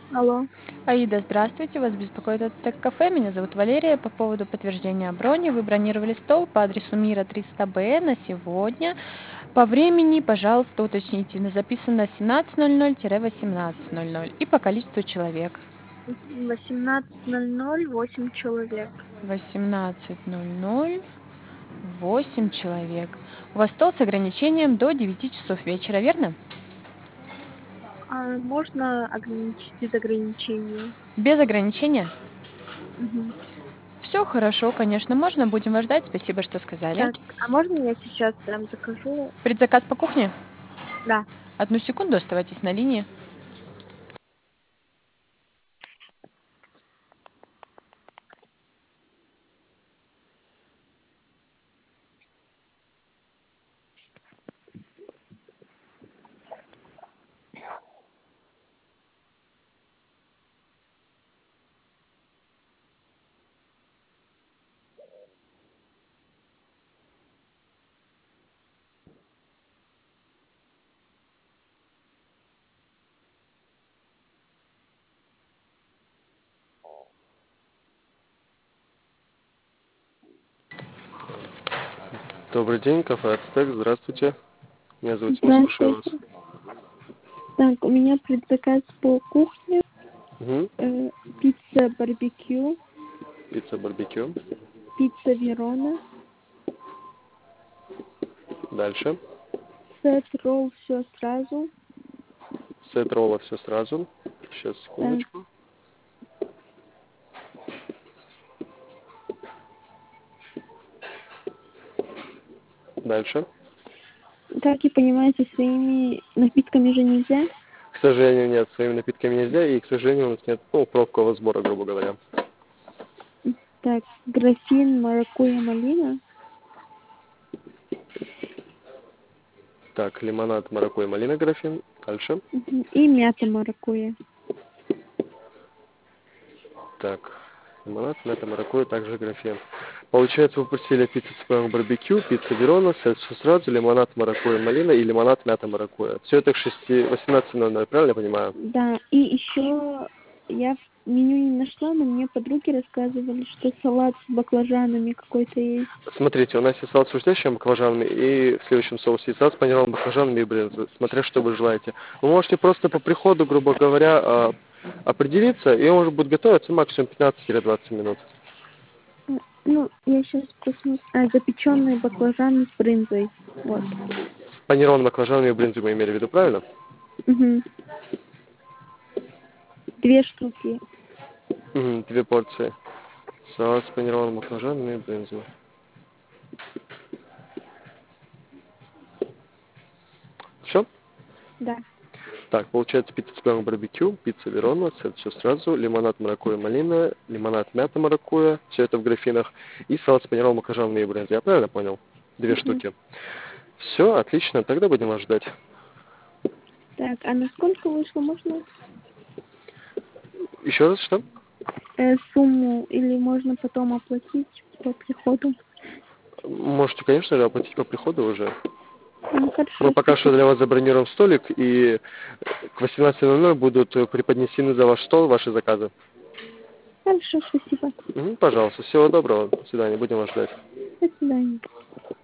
Алло. Аида, здравствуйте, вас беспокоит это кафе, меня зовут Валерия, по поводу подтверждения брони. Вы бронировали стол по адресу Мира 300Б на сегодня. По времени, пожалуйста, уточните, записано 17:00-18:00 и по количеству человек. 18:00, 8 человек. 18:00, 8 человек. У вас стол с ограничением до 9 часов вечера, верно? А можно ограничить без ограничения? Без ограничения? Мгм. Все хорошо, конечно, можно, будем вас ждать, спасибо, что сказали. Так, а можно я сейчас прям закажу? Предзаказ по кухне? Да. Одну секунду, оставайтесь на линии. Добрый день, кафе Ацтек, здравствуйте. Меня зовут Тимур, слушаю вас. Здравствуйте. Так, у меня предзаказ по кухне. Угу. Пицца барбекю, Пицца барбекю. пицца Верона, Дальше. сет ролл все сразу. Сет ролла все сразу. Сейчас, Так, секундочку. Дальше. как и понимаете, своими напитками же нельзя. К сожалению, нет, своими напитками нельзя, и, к сожалению, у нас нет пробкового сбора, грубо говоря. Так, графин, маракуйя, малина. Так, лимонад, маракуйя, малина, графин. Дальше. И мята маракуйя. Так, лимонад, мята, маракуйя, также графин. Получается, вы попросили пиццу цыпленок барбекю, пицца Верона, сет все сразу, лимонад, маракуйя, малина и лимонад, мята, маракуйя. Все это к 18:00, правильно я понимаю? Да, и еще я в меню не нашла, но мне подруги рассказывали, что салат с баклажанами какой-то есть. Смотрите, у нас есть салат с хрустящим баклажанами, и в следующем соусе есть салат с панированными баклажанами и брынзой, смотря что вы желаете. Вы можете просто по приходу, грубо говоря, определиться, и он уже будет готовиться максимум 15-20 минут. Ну, я сейчас посмотрю. Запеченные баклажаны с брынзой. Вот. С панированными баклажанами и брынзой вы имели в виду, правильно? Угу. 2 штуки. Угу, 2 порции. Салат с панированными баклажанами и брынзой. Все? Да. Так, получается пицца цыпленок барбекю, пицца Верона, это все сразу, лимонад маракуйя малина, лимонад мята маракуйя, все это в графинах, и салат с панированными баклажанами и брынзой. Я правильно понял? 2 штуки. Угу. Все, отлично, тогда будем вас ждать. Так, а на сколько вышло, можно Еще раз, что? сумму или можно потом оплатить по приходу? Можете, конечно же, оплатить по приходу уже. Ну, Мы хорошо, пока что спасибо. для вас забронируем столик, и к 18:00 будут преподнесены за ваш стол ваши заказы. Хорошо, спасибо. Пожалуйста, всего доброго, до свидания, будем вас ждать. До свидания.